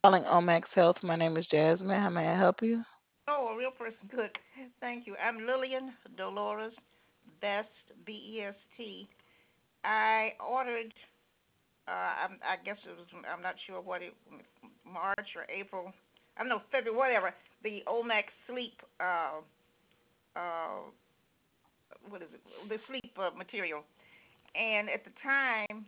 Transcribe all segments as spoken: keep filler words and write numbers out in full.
Calling Omax Health. My name is Jasmine. How may I help you? Oh, a real person. Good. Thank you. I'm Lillian Dolores Best, B E S T. I ordered, uh, I'm, I guess it was, I'm not sure what it, March or April, I don't know, February, whatever, the Omax Sleep, uh, uh, what is it, the sleep uh, material. And at the time,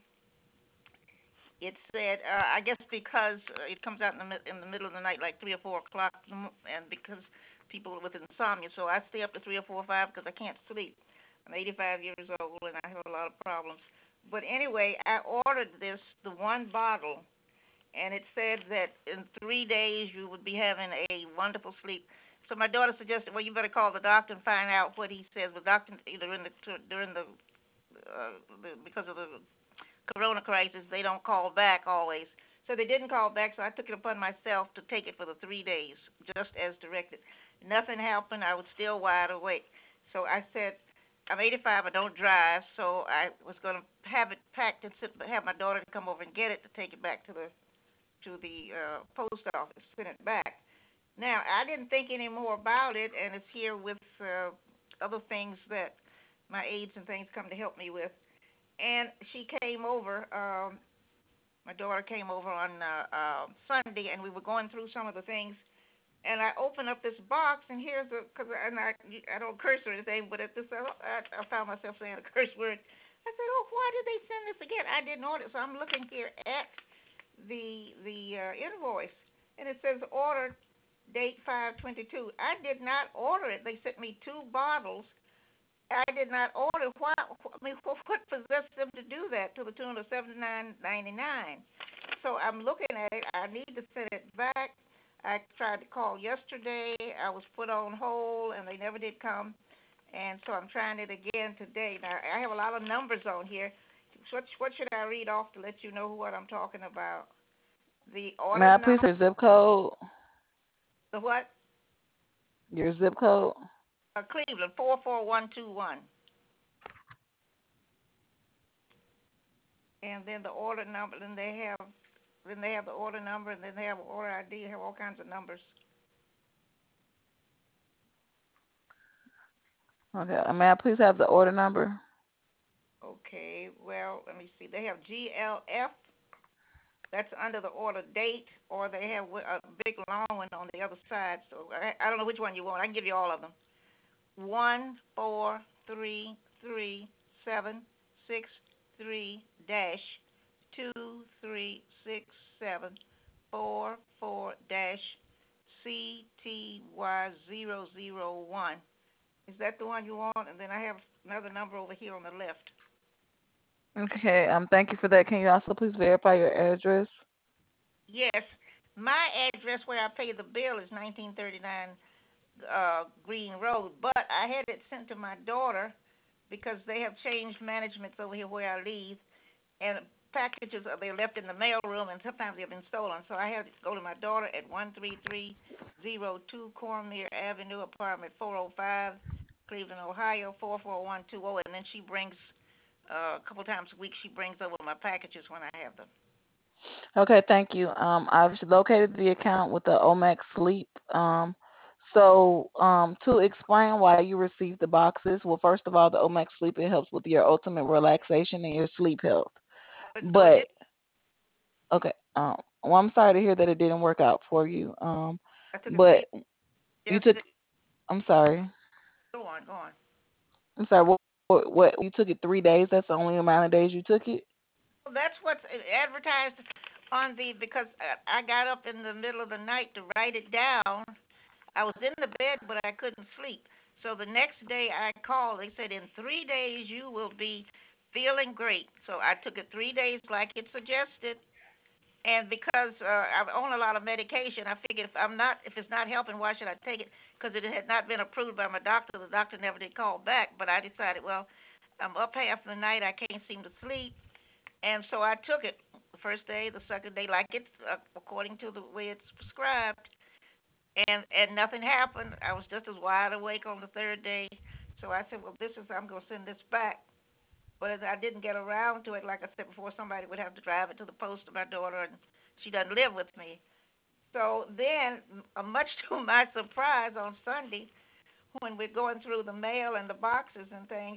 it said, uh, I guess because uh, it comes out in the, in the middle of the night, like three or four o'clock, and because people with insomnia, so I stay up to three or four or five because I can't sleep. I'm eighty-five years old and I have a lot of problems. But anyway, I ordered this, the one bottle, and it said that in three days you would be having a wonderful sleep. So my daughter suggested, well, you better call the doctor and find out what he says. The doctor, either in the during the, uh, the because of the corona crisis, they don't call back always. So they didn't call back, so I took it upon myself to take it for the three days, just as directed. Nothing happened. I was still wide awake. So I said, I'm eighty-five. I don't drive, so I was going to have it packed and sit, have my daughter to come over and get it to take it back to the to the uh, post office, send it back. Now I didn't think any more about it, and it's here with uh, other things that my aides and things come to help me with. And she came over. Um, my daughter came over on uh, uh, Sunday, and we were going through some of the things. And I opened up this box, and here's a, cause, and I, I don't curse or anything, but at this, I, I found myself saying a curse word. I said, oh, why did they send this again? I didn't order it, so I'm looking here at the the uh, invoice, and it says order date five twenty-two. I did not order it. They sent me two bottles. I did not order. Why? I mean, what possessed them to do that to the tune of seventy nine ninety nine? So I'm looking at it. I need to send it back. I tried to call yesterday. I was put on hold, and they never did come. And so I'm trying it again today. Now I have a lot of numbers on here. What what should I read off to let you know what I'm talking about? The May order I please number. have your zip code? The what? Your zip code? Uh, Cleveland four four one two one. And then the order number. Then they have then they have the order number, and then they have order I D. They have all kinds of numbers. Okay. May I please have the order number? Okay. Well, let me see. They have G L F. That's under the order date, or they have a big long one on the other side. So I, I don't know which one you want. I can give you all of them. One four three three seven six three dash two three six seven four four dash C T Y zero zero one. Is that the one you want? And then I have another number over here on the left. Okay. Um. Thank you for that. Can you also please verify your address? Yes, my address where I pay the bill is nineteen thirty-nine uh, Green Road, but I had it sent to my daughter because they have changed managements over here where I live, and packages are they left in the mail room, and sometimes they've been stolen. So I had to go to my daughter at one three three zero two Cormier Avenue, apartment four oh five, Cleveland, Ohio four four one two zero, and then she brings uh, a couple times a week. She brings over my packages when I have them. Okay. Thank you. Um. I've located the account with the Omax Sleep. Um. So, um, to explain why you received the boxes, well, first of all, the Omax Sleep it helps with your ultimate relaxation and your sleep health. So it did. But okay, um, well, I'm sorry to hear that it didn't work out for you. Um, I took it but three you took. yesterday. I'm sorry. Go on, go on. I'm sorry. What, what? What? You took it three days. That's the only amount of days you took it. Well, that's what's advertised on the because I got up in the middle of the night to write it down. I was in the bed, but I couldn't sleep. So the next day I called. They said in three days you will be feeling great. So I took it three days like it suggested. And because uh, I'm on a lot of medication, I figured if I'm not, if it's not helping, why should I take it? Because it had not been approved by my doctor. The doctor never did call back. But I decided, well, I'm up half the night. I can't seem to sleep. And so I took it the first day, the second day, like it's uh, according to the way it's prescribed, and and nothing happened. I was just as wide awake on the third day. So I said, well, this is I'm gonna send this back. But as I didn't get around to it, like I said before, somebody would have to drive it to the post to my daughter, and she doesn't live with me. So then, uh, much to my surprise, on Sunday when we're going through the mail and the boxes and things,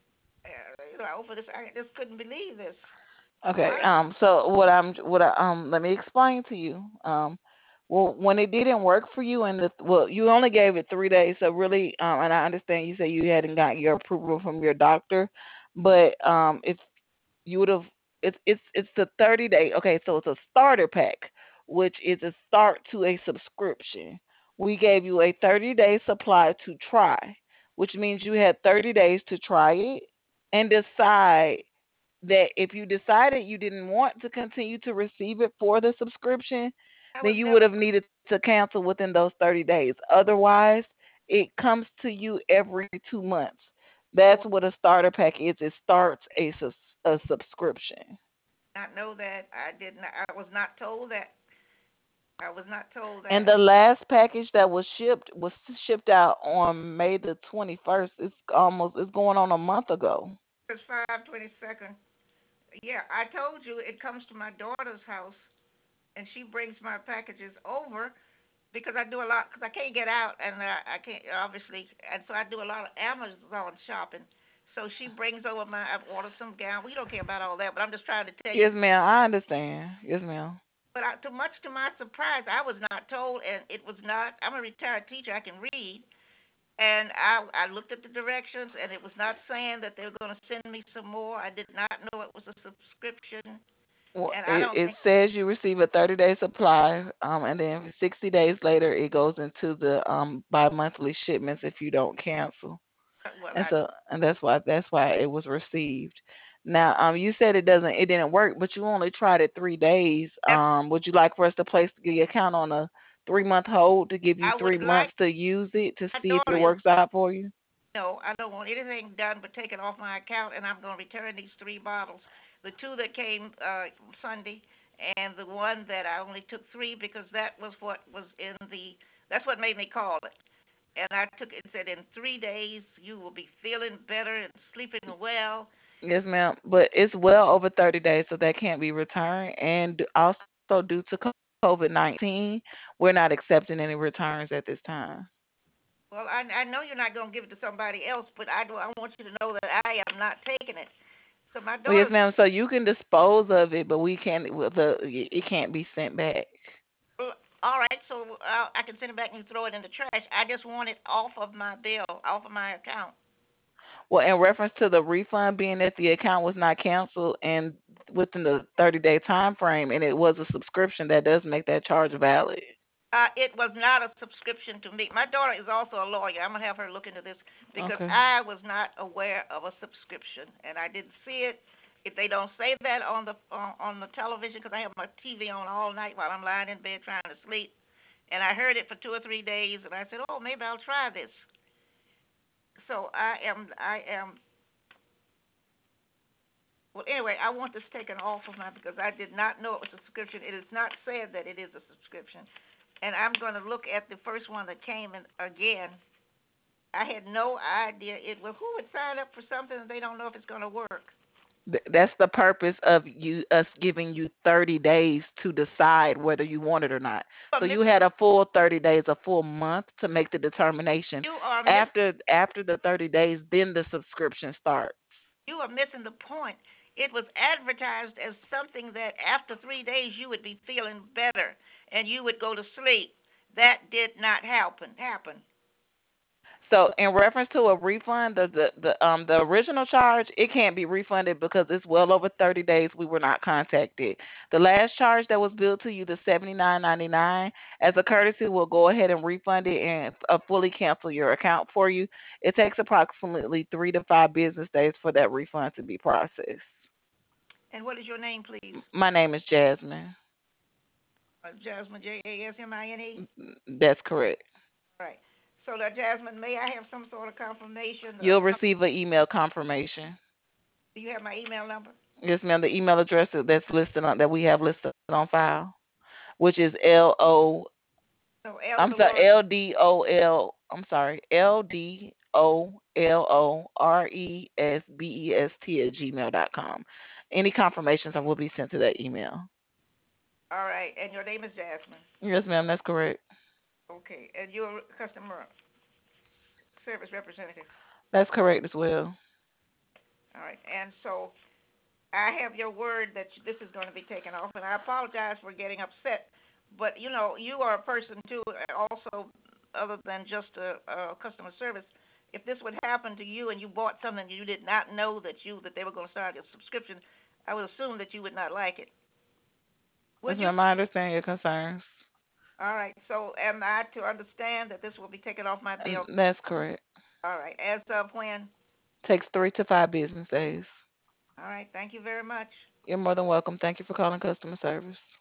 uh, you know, I opened this. I just couldn't believe this. Okay. Why? Um. So what I'm what I um let me explain to you. Um. Well, when it didn't work for you, and the well, you only gave it three days. So really, um, and I understand you say you hadn't gotten your approval from your doctor, but um, if you would have, it's it's it's the thirty day. Okay, so it's a starter pack, which is a start to a subscription. We gave you a thirty day supply to try, which means you had thirty days to try it and decide that if you decided you didn't want to continue to receive it for the subscription, I then was you would never. have needed to cancel within those thirty days. Otherwise, it comes to you every two months. That's Oh, what a starter pack is. It starts a, sus- a subscription. not know that. I did not. I was not told that. I was not told And that. the last package that was shipped was shipped out on May the twenty-first. It's almost it's going on a month ago. It's five twenty second. Yeah, I told you it comes to my daughter's house, and she brings my packages over because I do a lot because I can't get out and uh, I can't obviously, and so I do a lot of Amazon shopping. So she brings over my. I've ordered some gown. We don't care about all that, but I'm just trying to tell you. Yes, ma'am. I understand. Yes, ma'am. But I, to much to my surprise, I was not told, and it was not. I'm a retired teacher. I can read, and I I looked at the directions, and it was not saying that they were going to send me some more. I did not know it was a subscription, Well, and I it, don't it think. says you receive a thirty day supply, um, and then sixty days later it goes into the um bi-monthly shipments if you don't cancel. Well, And I so, and that's why that's why it was received. Now, um, you said it doesn't, it didn't work, but you only tried it three days. that's, Um, would you like for us to place the account on a three month hold to give you I would three like months to use it to my see if it daughter is. works out for you? No, I don't want anything done but take it off my account, and I'm going to return these three bottles. The two that came uh, Sunday, and the one that I only took three because that was what was in the. That's what made me call it. And I took it. Said in three days you will be feeling better and sleeping well. Yes, ma'am. But it's well over thirty days, so that can't be returned. And also, due to COVID nineteen, we're not accepting any returns at this time. Well, I I know you're not going to give it to somebody else, but I do. I want you to know that I am not taking it. So my Well, yes, daughter's. ma'am. So you can dispose of it, but we can't. Well, the it can't be sent back. Well, all right, so uh, I can send it back and you throw it in the trash. I just want it off of my bill, off of my account. Well, in reference to the refund being that the account was not canceled and within the thirty day time frame, and it was a subscription, that does make that charge valid. Uh, it was not a subscription to me. My daughter is also a lawyer. I'm gonna have her look into this because Okay. I was not aware of a subscription and I didn't see it. If they don't say that on the uh, on the television, because I have my T V on all night while I'm lying in bed trying to sleep, and I heard it for two or three days, and I said, oh, maybe I'll try this. So I am I am well, anyway, I want this taken off of my because I did not know it was a subscription. It is not said that it is a subscription, and I'm going to look at the first one that came in again. I had no idea it was. Who would sign up for something and they don't know if it's going to work? Th- That's the purpose of you us giving you thirty days to decide whether you want it or not. You are So you missing had the. a full thirty days, a full month to make the determination. You are miss. After after the thirty days, then the subscription starts. You are missing the point. It was advertised as something that after three days you would be feeling better and you would go to sleep. That did not happen. Happen. So in reference to a refund, the, the the um the original charge, it can't be refunded because it's well over thirty days we were not contacted. The last charge that was billed to you, the seventy nine ninety nine, as a courtesy, we'll go ahead and refund it and uh, fully cancel your account for you. It takes approximately three to five business days for that refund to be processed. And what is your name, please? My name is Jasmine. Uh, Jasmine, J A S M I N E. That's correct. All right. So, uh, Jasmine, may I have some sort of confirmation? You'll Uh, receive an email confirmation. do you have my email number? Yes, ma'am. The email address that's listed on that we have listed on file, which is L O. So, L I'm Dolores. sorry, L D O L. I'm sorry, L D O L O R E S B E S T at gmail dot com. Any confirmations I will be sent to that email. All right, and your name is Jasmine. Yes, ma'am, that's correct. Okay, and you're a customer service representative. That's correct as well. All right, and so I have your word that this is going to be taken off, and I apologize for getting upset. But you know, you are a person too, also, other than just a, a customer service. If this would happen to you and you bought something you did not know that you that they were going to start a subscription, I would assume that you would not like it. Yes, Would you? ma'am, I understand your concerns. All right. So am I to understand that this will be taken off my And bill? that's correct. All right. As of when? Takes three to five business days. All right. Thank you very much. You're more than welcome. Thank you for calling customer service.